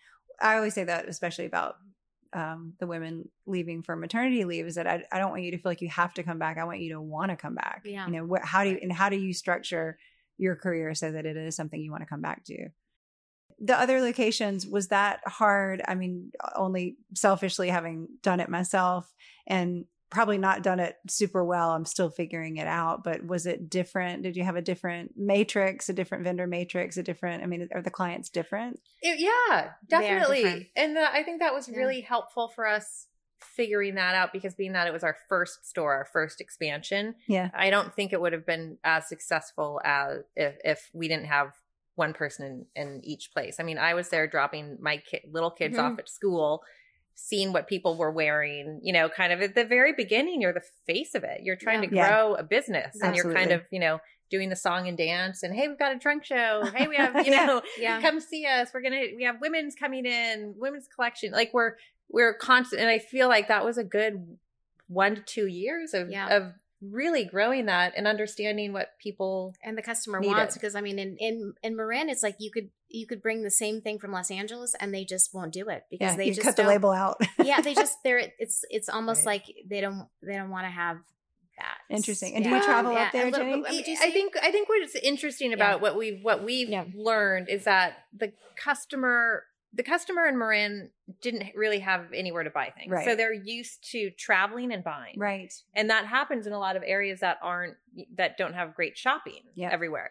I always say that, especially about um, the women leaving for maternity leave, is that I, I don't want you to feel like you have to come back. I want you to want to come back. Yeah. You know, wh- how do you, and how do you structure your career so that it is something you want to come back to? The other locations, was that hard? I mean, only selfishly having done it myself and probably not done it super well. I'm still figuring it out, but was it different? Did you have a different matrix, a different vendor matrix, a different, I mean, are the clients different? It- yeah, They are definitely. different. And the, I think that was Yeah. really helpful for us figuring that out, because being that it was our first store, our first expansion, Yeah. I don't think it would have been as successful as if, if we didn't have one person in, in each place. I mean, I was there dropping my ki- little kids Mhm. off at school, seeing what people were wearing, you know, kind of at the very beginning, you're the face of it. You're trying Yeah. to Yeah. grow a business, and you're kind Absolutely. of, you know, doing the song and dance and, hey, we've got a trunk show. Hey, we have, you Yeah. know, Yeah. come see us. We're going to, we have women's coming in, women's collection. Like we're, we're constant. And I feel like that was a good one to two years of, Yeah. of really growing that and understanding what people and the customer needed. wants, because I mean, in in in Marin, it's like you could you could bring the same thing from Los Angeles, and they just won't do it because Yeah. they You just cut the don't- label out. yeah, they just they're it's it's almost Right. like they don't they don't want to have that. Interesting. And do Yeah. you travel Yeah, up there, a little Jenny? bit- would you I say- think I think what's interesting about Yeah. what we've what we've Yeah. learned is that the customer the customer in Marin didn't really have anywhere to buy things. Right. So they're used to traveling and buying. Right. And that happens in a lot of areas that aren't that don't have great shopping Yeah. everywhere.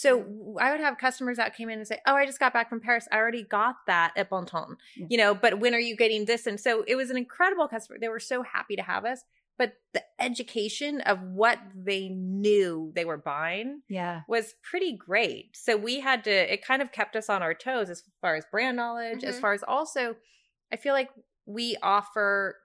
So I would have customers that came in and say, "Oh, I just got back from Paris. I already got that at Bonton." Yeah. You know, but when are you getting this? And so it was an incredible customer. They were so happy to have us. But the education of what they knew they were buying Yeah. was pretty great. So we had to, it kind of kept us on our toes as far as brand knowledge, as Mhm. far as also, I feel like we offer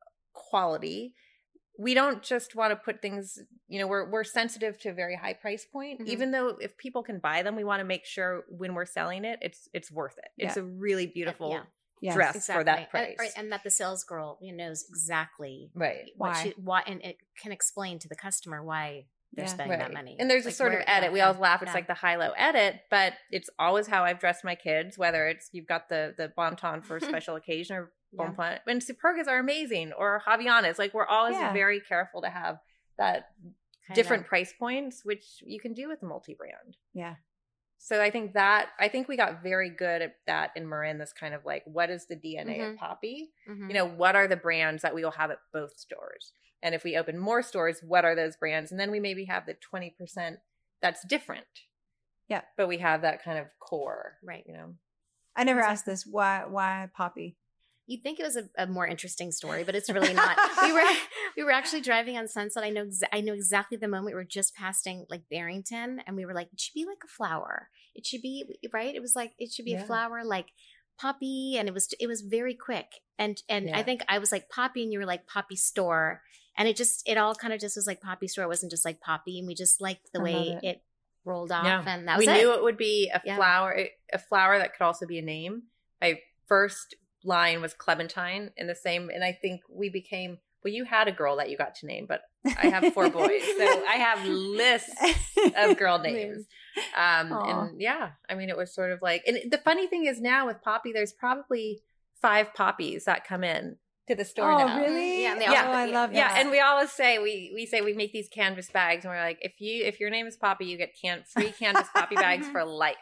quality. We don't just want to put things, you know, we're we're sensitive to a very high price point. Mhm. Even though if people can buy them, we want to make sure when we're selling it, it's it's worth it. It's Yeah. a really beautiful Yeah. Yes. dress Exactly. for that And- price. right, and that the sales girl, you know, knows exactly Right. what Why. she why and it can explain to the customer why they're Yeah. spending that Right. money. And there's a Like, sort where- of edit. yeah, we yeah, always laugh. It's yeah. like the high-low edit, but it's always how I've dressed my kids, whether it's you've got the the Bonton for a special occasion or Yeah. Bonplan. And Supergas are amazing, or Havaianas. Like we're always Yeah. very careful to have that Kinda. different price points, which you can do with a multi-brand. Yeah. So I think that I think we got very good at that in Marin. This kind of like, what is the D N A Mhm. of Poppy? Mhm. You know, what are the brands that we will have at both stores? And if we open more stores, what are those brands? And then we maybe have the twenty percent that's different. Yeah. But we have that kind of core, Right. you know. I never asked this. Why why Poppy? You'd think it was a, a more interesting story, but it's really not. we were we were actually driving on Sunset. I know exa- I know exactly the moment we were just passing like Barrington, and we were like, it should be like a flower. It should be right. It was like it should be Yeah. a flower like Poppy, and it was it was very quick. And and I Yeah. think I was like Poppy, and you were like Poppy Store, and it just it all kind of just was like Poppy Store. It wasn't just like Poppy, and we just liked the I way love it. it. rolled off, Yeah. and that was we it. knew it would be a Yeah. flower, a flower that could also be a name. I first line was Clementine in the same. And I think we became, well, you had a girl that you got to name, but I have four boys. So I have lists of girl names. Um, and yeah, I mean, it was sort of like, and the funny thing is now with Poppy, there's probably five Poppies that come in to the store oh, now. Really? Yeah, yeah. Oh, I love that. Yeah, and we always say we we say we make these canvas bags, and we're like, if you if your name is Poppy, you get can free canvas Poppy bags for life.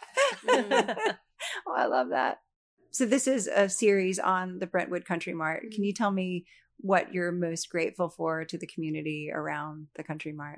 Oh, I love that. So this is a series on the Brentwood Country Mart. Can you tell me what you're most grateful for to the community around the Country Mart?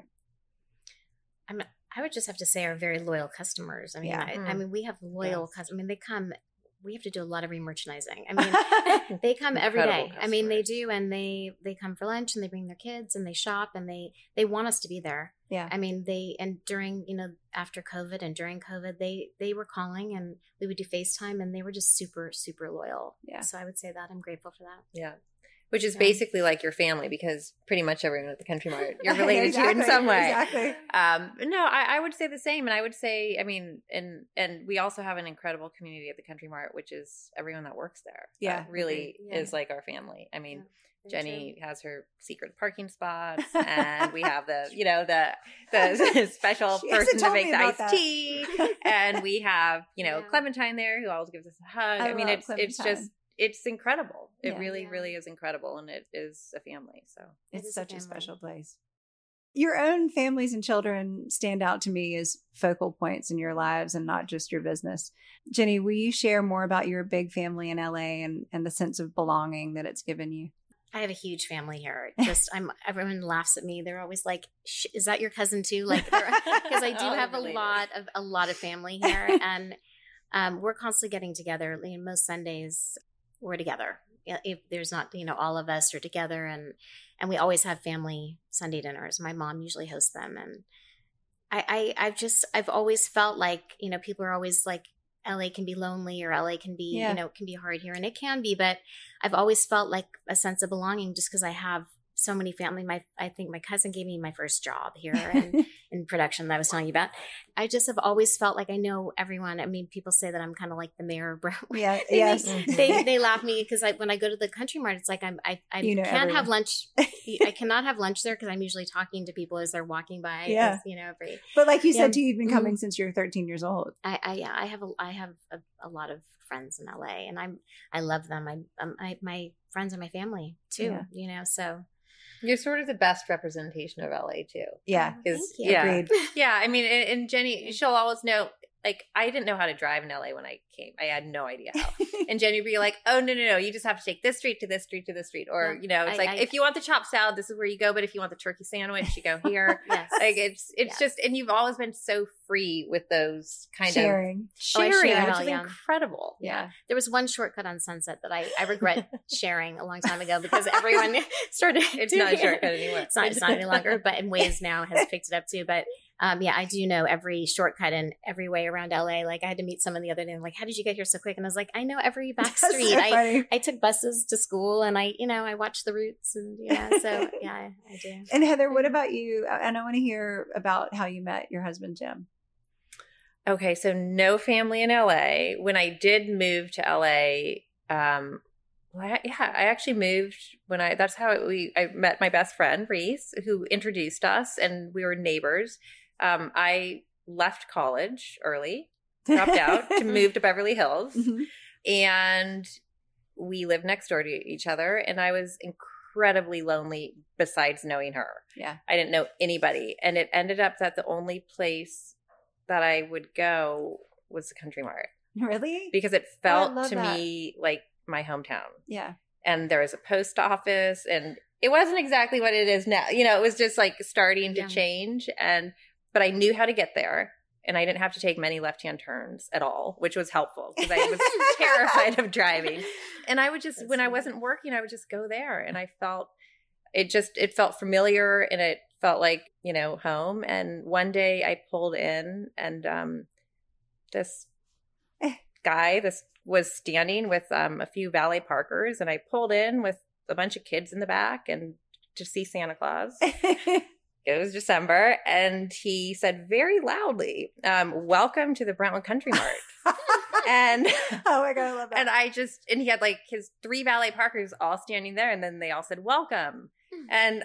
I'm, I would just have to say our very loyal customers. I mean, Yeah. I, Mm. I mean, we have loyal Yes. customers. I mean, they come. We have to do a lot of remerchandising. I mean, they come every Incredible day. I mean, they customers. do, and they they come for lunch, and they bring their kids, and they shop, and they they want us to be there. Yeah. I mean, they and during you know after COVID and during COVID, they they were calling, and we would do FaceTime, and they were just super super loyal. Yeah. So I would say that I'm grateful for that. Yeah. Which is Yeah. basically like your family, because pretty much everyone at the Country Mart you're related to in Exactly, some way. Exactly. Um, no, I, I would say the same. And I would say, I mean, and and we also have an incredible community at the Country Mart, which is everyone that works there. Yeah. That really Yeah. is like our family. I mean, Very Jenny has her secret parking spots, and we have the, you know, the the special She hasn't person that told me makes the about iced that. tea, and we have, you know, Yeah. Clementine there who always gives us a hug. I I, mean, love it's it's Clementine. just it's incredible. It Yeah. really, Yeah. really is incredible, and it is a family. So It It's is a such a family. special place. Your own families and children stand out to me as focal points in your lives and not just your business. Jenny, will you share more about your big family in L A and, and the sense of belonging that it's given you? I have a huge family here. Just I'm. Everyone laughs at me. They're always like, Sh- "Is that your cousin too?" Like, because I do All have a related. lot of a lot of family here, and um, we're constantly getting together. You know, most Sundays we're together. Yeah, if there's not, you know, all of us are together, and and we always have family Sunday dinners. My mom usually hosts them, and I, I I've just I've always felt like, you know, people are always like, L A can be lonely, or L A can be, Yeah. you know, can be hard here, and it can be, but I've always felt like a sense of belonging just because I have so many family. My I think my cousin gave me my first job here in, in production that I was telling you about. I just have always felt like I know everyone. I mean, people say that I'm kind of like the mayor of Brentwood. Yeah. They- Yes. They they laugh at me because I, when I go to the Country Mart, it's like I'm I, I You know can't have everyone. lunch. I cannot have lunch there because I'm usually talking to people as they're walking by. 'cause, Yeah. you know, every But like you Yeah. said, too, you've been Mhm. coming since you're thirteen years old. I, I yeah, I have a I have a, a lot of friends in L A, and I'm I love them. I, um, I my friends are my family too. Yeah. You know, so you're sort of the best representation of L A too. Yeah. Is Thank you. yeah, Agreed. yeah. I mean, and, and Jenny, she'll always know. Like, I didn't know how to drive in L A when I came. I had no idea how. And Jenny would be like, "Oh no, no, no! You just have to take this street to this street to this street." Or Yeah. you know, it's I- like I- if you want the chopped salad, this is where you go. But if you want the turkey sandwich, you go here. yes, Like it's it's Yes. just, and you've always been so free with those kind Sharing. of Oh, I sharing, share it which all, is yeah. incredible. Yeah. there was one shortcut on Sunset that I, I regret sharing a long time ago because everyone started. It's doing not a it. shortcut anymore. It's not, it's not any longer, but in Waze now has picked it up too. But um, yeah, I do know every shortcut and every way around L A. Like I had to meet someone the other day and like, how did you get here so quick? And I was like, I know every back That's street. so I, funny. I took buses to school and I, you know, I watched the routes and yeah, so yeah, I, I do. And Heather, what about you? And I want to hear about how you met your husband, Jim. Okay, so no family in L A. When I did move to L A, um, well, I, yeah, I actually moved when I. That's how it, we. I met my best friend Reese, who introduced us, and we were neighbors. Um, I left college early, dropped out to move to Beverly Hills, Mhm. and we lived next door to each other. And I was incredibly lonely. Besides knowing her, Yeah. I didn't know anybody, and it ended up that the only place that I would go was the Country Mart Really? because it Oh, I felt love to that. me like my hometown. Yeah. And there was a post office, and it wasn't exactly what it is now. You know, it was just like starting to Yeah. change, and but I knew how to get there, and I didn't have to take many left-hand turns at all, which was helpful because I was terrified of driving. And I would just, That's when I funny. wasn't working, I would just go there, and I felt it just it felt familiar, and it felt like, you know, home. And one day I pulled in, and um, this guy, this was standing with um, a few valet parkers, and I pulled in with a bunch of kids in the back and to see Santa Claus. It was December, and he said very loudly, um, "Welcome to the Brentwood Country Mart." And oh my God, I love that. And I just, and he had like his three valet parkers all standing there. And then they all said, welcome. And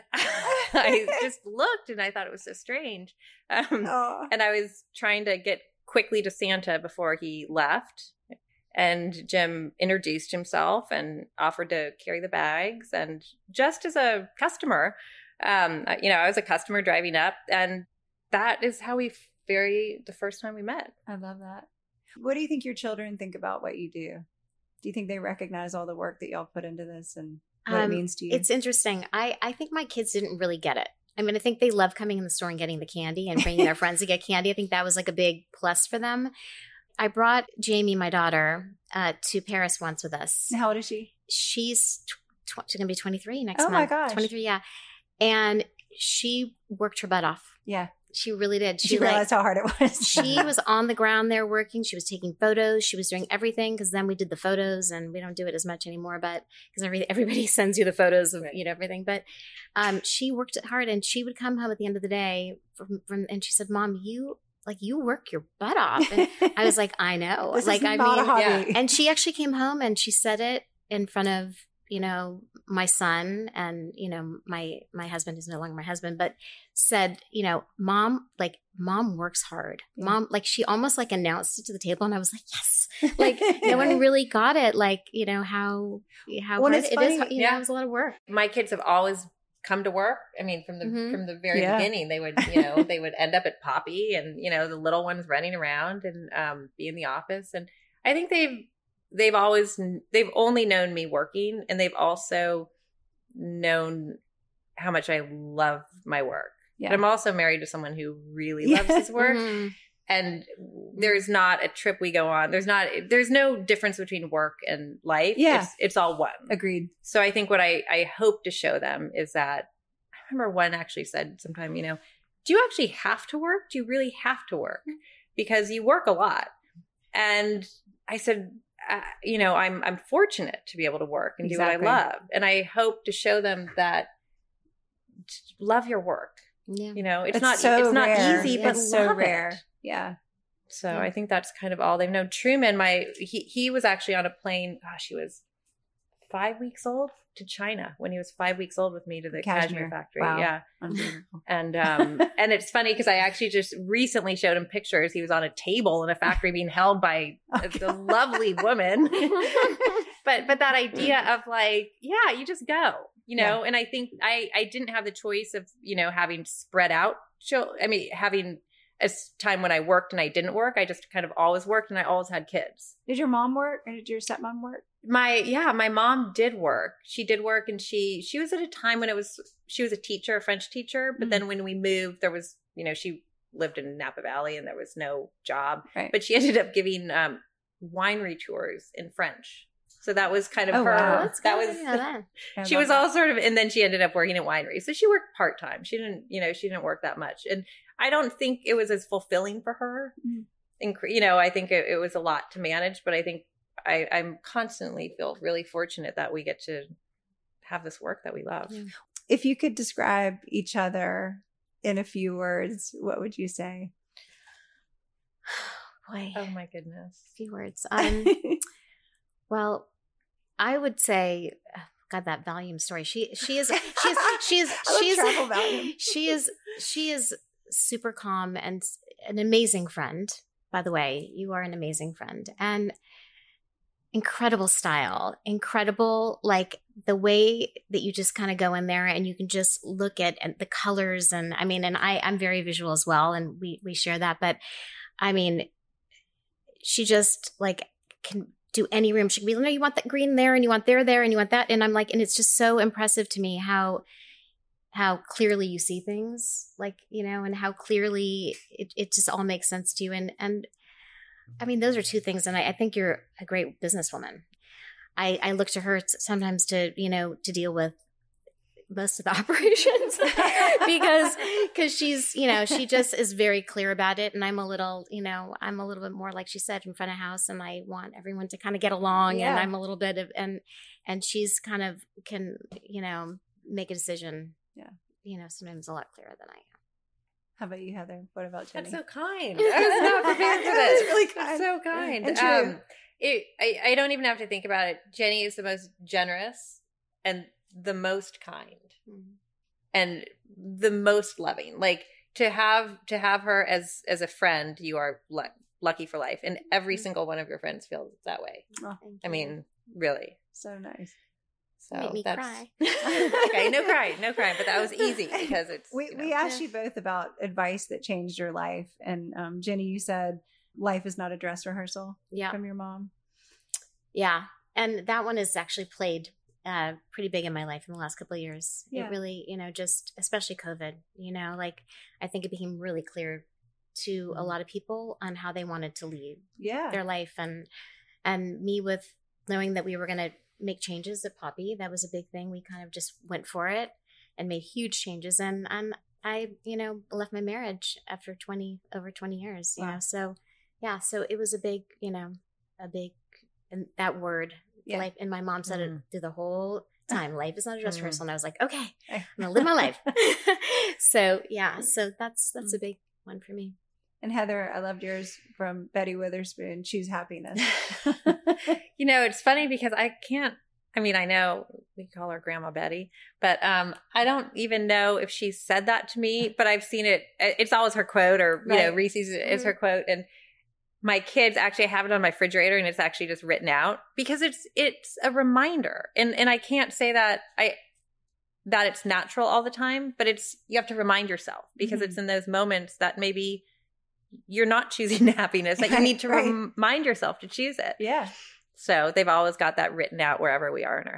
I just looked and I thought it was so strange. Um, oh. And I was trying to get quickly to Santa before he left. And Jim introduced himself and offered to carry the bags. And just as a customer, um, you know, I was a customer driving up. And that is how we very, the first time we met. I love that. What do you think your children think about what you do? Do you think they recognize all the work that y'all put into this and what um, it means to you? It's interesting. I, I think my kids didn't really get it. I mean, I think they love coming in the store and getting the candy and bringing their friends to get candy. I think that was like a big plus for them. I brought Jamie, my daughter, uh, to Paris once with us. How old is she? She's tw- tw- going to be twenty-three next oh month. Oh my gosh. twenty-three, yeah. And she worked her butt off. Yeah. She really did. She, she realized like, how hard it was. She was on the ground there working. She was taking photos. She was doing everything because then we did the photos and we don't do it as much anymore, but because every, everybody sends you the photos of, you know, everything. But um, she worked hard and she would come home at the end of the day from, from and she said, Mom, you like you work your butt off. And I was like, I know. This like, is I not mean, a hobby. yeah. And she actually came home and she said it in front of, you know, my son and, you know, my, my husband is no longer my husband, but said, you know, mom, like mom works hard. Yeah. Mom, like she almost like announced it to the table and I was like, yes, like no one really got it. Like, you know, how, how well, hard it's it funny. is. You Yeah. know, it was a lot of work. My kids have always come to work. I mean, from the, Mhm. from the very Yeah. beginning, they would, you know, they would end up at Poppy and, you know, the little ones running around and um, be in the office. And I think they've, They've always, they've only known me working and they've also known how much I love my work. Yeah. But I'm also married to someone who really loves his work. Mhm. And there's not a trip we go on. There's not, there's no difference between work and life. Yeah. It's, it's all one. Agreed. So I think what I, I hope to show them is that, I remember one actually said sometime, you know, do you actually have to work? Do you really have to work? Because you work a lot. And I said, Uh, you know, I'm I'm fortunate to be able to work and Exactly. do what I love, and I hope to show them that love your work. Yeah. You know, it's It's not so it's not rare. easy, but It's so love rare. it. Yeah. So Yeah. I think that's kind of all they've known. Truman, my he he was actually on a plane. Gosh, he was five weeks old to China when he was five weeks old with me to the Cashmere. cashmere factory. Wow. Yeah. Unbelievable. And um and it's funny because I actually just recently showed him pictures. He was on a table in a factory being held by Oh, a, a lovely woman. but but that idea of like, yeah, you just go, you know. And I think I I didn't have the choice of, you know, having spread out. Chil- I mean, having a s- time when I worked and I didn't work. I just kind of always worked and I always had kids. Did your mom work or did your stepmom work? My yeah, my mom did work. She did work, and she she was at a time when it was she was a teacher, a French teacher. But Mm. then when we moved, there was, you know, she lived in Napa Valley, and there was no job. Right. But she ended up giving um, winery tours in French. So that was kind of Oh, her. wow. That's that good. was I know that. I she love was that. all sort of, and then she ended up working at wineries. So she worked part time. She didn't, you know, she didn't work that much, and I don't think it was as fulfilling for her. Mm. And you know, I think it, it was a lot to manage, but I think I, I'm constantly feel really fortunate that we get to have this work that we love. Yeah. If you could describe each other in a few words, what would you say? Boy, Oh my goodness. a few words. Um, well, I would say, oh, God, that volume story. She she is she is she is I love she is travel volume. she is she is super calm and an amazing friend. By the way, you are an amazing friend and incredible style, incredible like the way that you just kind of go in there and you can just look at and the colors and I mean, and I I'm very visual as well, and we we share that, but I mean, she just like can do any room. She can be like, no, you want that green there and you want there, there, and you want that. And I'm like, and it's just so impressive to me how, how clearly you see things, like, you know, and how clearly it, it just all makes sense to you. And, and I mean, those are two things. And I, I think you're a great businesswoman. I, I look to her sometimes to, you know, to deal with most of the operations because because she's, you know, she just is very clear about it. And I'm a little, you know, I'm a little bit more, like she said, in front of house, and I want everyone to kind of get along. Yeah. And I'm a little bit of, and, and she's kind of can, you know, make a decision, Yeah. you know, sometimes a lot clearer than I am. How about you, Heather? What about Jenny? That's so kind. I was not prepared for this. That's really kind. That's so kind. And true. Um, it, I, I don't even have to think about it. Jenny is the most generous and the most kind mm-hmm. and the most loving. Like to have to have her as as a friend, you are lu- lucky for life. And every mm-hmm. single one of your friends feels that way. Oh, I mean, really. So nice. So Make me that's cry. Okay, no crying, no crying. But that was easy because it's. We you know, we asked yeah. you both about advice that changed your life, and um, Jenny, you said life is not a dress rehearsal. Yeah. From your mom. Yeah, and that one has actually played uh, pretty big in my life in the last couple of years. Yeah. It really, you know, just especially COVID. You know, like I think it became really clear to a lot of people on how they wanted to lead yeah. their life, and and me with knowing that we were going to make changes at Poppy. That was a big thing. We kind of just went for it and made huge changes. And and I, you know, left my marriage after twenty over twenty years. You wow. know, so yeah, so it was a big, you know, a big, and that word, yeah. life. And my mom said mm. it through the whole time. Life is not a dress mm. rehearsal. And I was like, okay, I'm gonna live my life. So yeah, so that's that's mm. a big one for me. And Heather, I loved yours from Betty Witherspoon, Choose Happiness. You know, it's funny because I can't, I mean, I know we call her Grandma Betty, but um, I don't even know if she said that to me, but I've seen it. It's always her quote, or, you right. know, Reese's is her quote. And my kids actually have it on my refrigerator, and it's actually just written out because it's, it's a reminder. And, and I can't say that I, that it's natural all the time, but it's, you have to remind yourself because mm-hmm. it's in those moments that maybe you're not choosing happiness, that you need to right. remind yourself to choose it. Yeah. So they've always got that written out wherever we are in our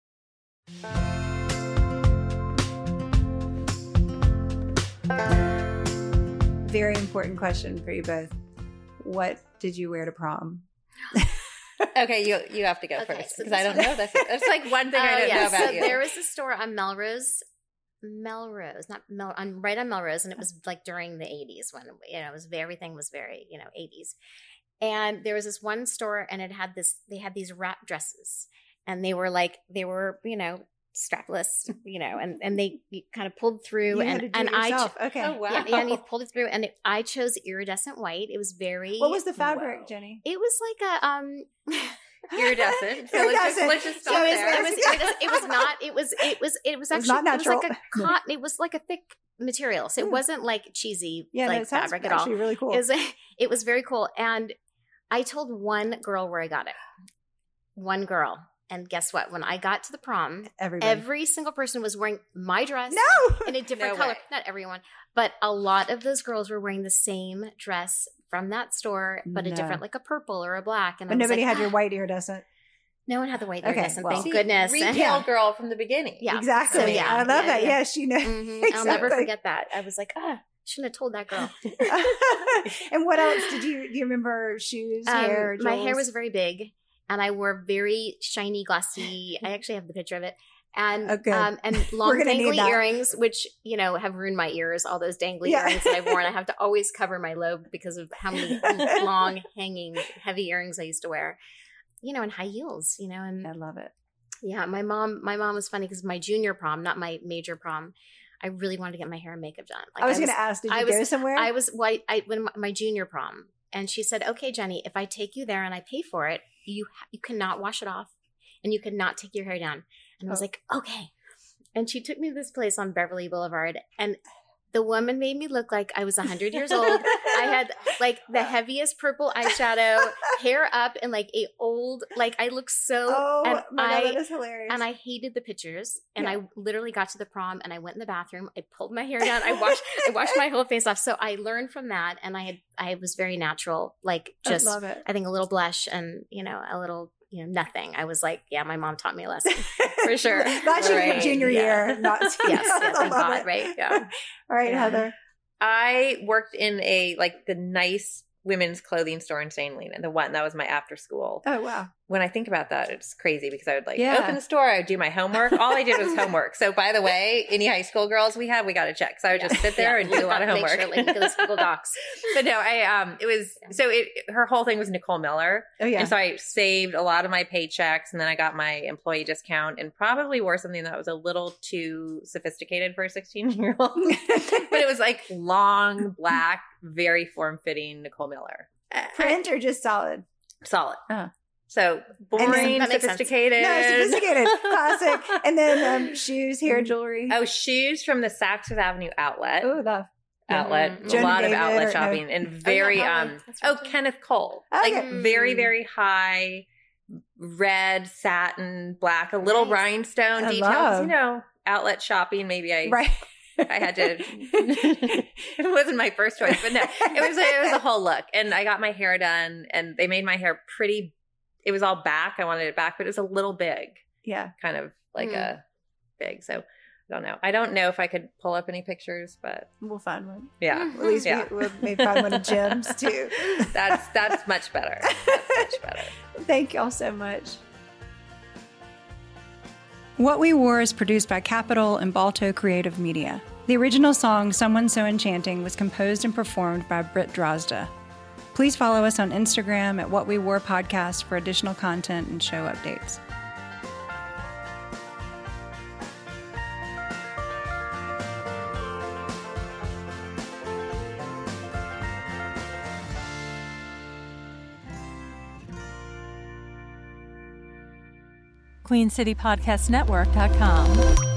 house. Very important question for you both. What did you wear to prom? Okay, you you have to go okay, first so because I don't know. That's that's like one thing I oh, don't yeah. know about so you. There was a store on Melrose. Melrose, not Mel, on right on Melrose, and it was like during the eighties when you know it was everything was very you know eighties, and there was this one store, and it had this they had these wrap dresses, and they were like they were you know strapless, you know, and and they kind of pulled through, you and had to do and it I yourself. Okay, oh wow, yeah, and he pulled it through, and it, I chose iridescent white. It was very. What was the fabric, whoa. Jenny? It was like a um. Iridescent. So let's just, let's just stop it was, there. It was, iridescent. It was not. It was. It was. It was actually. It was not natural. It was like a cotton. It was like a thick material, so it wasn't like cheesy yeah, like no, it sounds fabric at actually all. Really cool. It was. It was very cool, and I told one girl where I got it. One girl, and guess what? When I got to the prom, Everybody. every single person was wearing my dress. No, in a different No color. way. Not everyone, but a lot of those girls were wearing the same dress from that store, but No. a different, like a purple or a black. And but I was nobody like, had your white iridescent. No one had the white Okay, iridescent, well. thank See, goodness. Retail Yeah. girl from the beginning. Yeah. Exactly. So, yeah. I love Yeah, that. yeah. Yeah, she knows. Mhm. Exactly. I'll never forget that. I was like, ah, shouldn't have told that girl. And what else did you do? You remember shoes, Um, hair? my hair jewels? was very big, and I wore very shiny, glossy. I actually have the picture of it. And Oh, good. um, and long gonna need dangly that. earrings, which you know have ruined my ears. All those dangly Yeah. earrings that I've worn, I have to always cover my lobe because of how many long, hanging, heavy earrings I used to wear. You know, and high heels. You know, and I love it. yeah, my mom. My mom was funny because my junior prom, not my major prom, I really wanted to get my hair and makeup done. Like, I was, going to ask, did you I was, go somewhere? I was well, I, I when my, my junior prom, and she said, "Okay, Jenny, if I take you there and I pay for it, you you cannot wash it off, and you cannot take your hair down." And I was Oh. like, "Okay." And she took me to this place on Beverly Boulevard, and the woman made me look like I was one hundred years old. I had like the heaviest purple eyeshadow, hair up, and like a old, like I looked so, Oh, and my I, God, that is hilarious. and I hated the pictures. And Yeah. I literally got to the prom and I went in the bathroom. I pulled my hair down. I washed, I washed my whole face off. So I learned from that, and I had, I was very natural, like just, I love it. I think a little blush and you know a little, you know, nothing. I was like, yeah, my mom taught me a lesson for sure. Not your Right, junior yeah. year. Not Yes, yes, I thank love God, it. right? Yeah. All right, Yeah. Heather. I worked in a like the nice women's clothing store in Saint Helena, the one that was my after school. Oh, wow. when I think about that, it's crazy because I would like Yeah. open the store, I would do my homework. All I did was homework. So by the way, any high school girls we have, we got to check. So I would just sit there and do a lot of homework. Make sure, like, look at those Google Docs. But no, I um, it was so it. Her whole thing was Nicole Miller. Oh yeah. And so I saved a lot of my paychecks, and then I got my employee discount, and probably wore something that was a little too sophisticated for a sixteen-year-old. But it was like long, black, very form-fitting Nicole Miller. Print or just solid? Solid. Oh. So boring, that makes sense. sophisticated. No, sophisticated, classic. And then um, shoes, hair, jewelry. Oh, shoes from the Saks Fifth Avenue outlet. Oh, love. Outlet, Mhm. a Jonah lot David of outlet or shopping, no? and very Oh, yeah, um. probably. That's right, Oh, too. Kenneth Cole, Okay. like very Mm. very high, red satin, black, a little Nice. rhinestone I detail. 'Cause, love. You know, outlet shopping. Maybe I Right. I had to. It wasn't my first choice, but no, it was a, it was a whole look. And I got my hair done, and they made my hair pretty. It was all back. I wanted it back, but it was a little big, Yeah. kind of like Mm. a big. So I don't know. I don't know if I could pull up any pictures, but We'll find one. yeah, At least Yeah. we, we'll maybe find one of Jim's too. that's that's much better. That's much better. Thank y'all so much. What We Wore is produced by Capitol and Balto Creative Media. The original song, Someone So Enchanting, was composed and performed by Britt Drozda. Please follow us on Instagram at What We Wore Podcast for additional content and show updates. Queen City Podcast Network dot com.